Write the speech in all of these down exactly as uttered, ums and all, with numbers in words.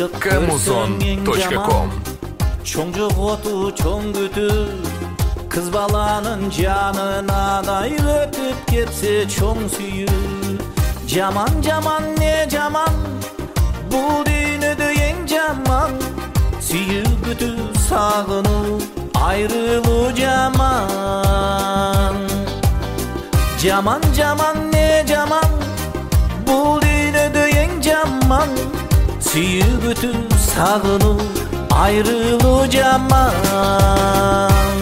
камузон точка ком. Чоң жоготу чоң күтү, кыз баланын жанынан ай өтүп кетсе чоң сүйүү. Жаман жаман не жаман, бул дүйнөдө эң жаман. Сүйүү күтүү сагынуу, айрылуу жаман. Жаман жаман не жаман, бул дүйнөдө эң жаман. Сүйүү күтүү сагынуу, айрылуу жаман.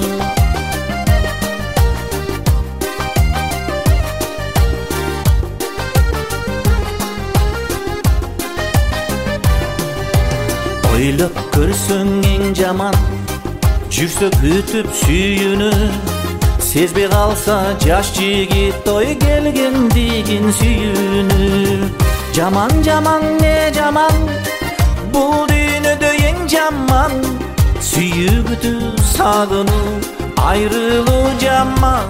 Ойлоп көрсөң эң жаман, жүрсө күтүп сүйүүнү. Сезбей калса жаш жигит той келгендигин сүйүүнү. Жаман жаман не жаман, бул дүйнөдө эң жаман. Сүйүү күтүү сагынуу, айрылуу жаман.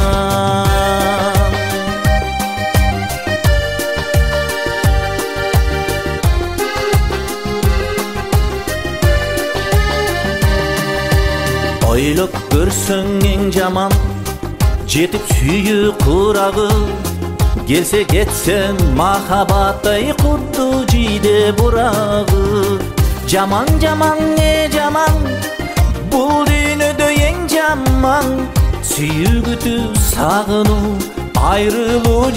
Ойлоп көрсөң эң жаман, жетип сүйүү курагы. Келсе кетсен махабаттай курду жийде бурагы. Жаман жаман не жаман, бул дүйнөдө эң жаман. Сүйүү күтүү сагынуу, айрылуу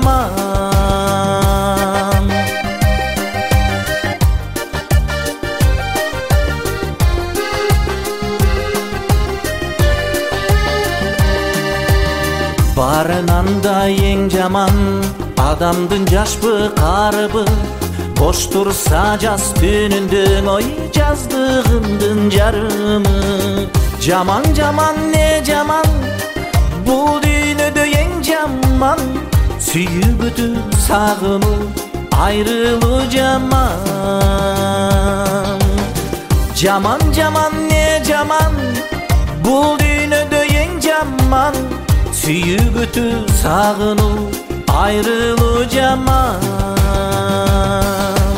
жаман. Барынан да эң жаман, адамдын жашпы карыбы. Бош турса жаз түнүндө ой жаздыгымдын жарымы. Жаман жаман не жаман, бул дүйнөдө эң жаман. Сүйүү күтүү сагынуу, айрылуу жаман. Жаман жаман не жаман, бул дүйнөдө эң жаман. Сүйүү күтүү сагынуу, айрылуу жаман.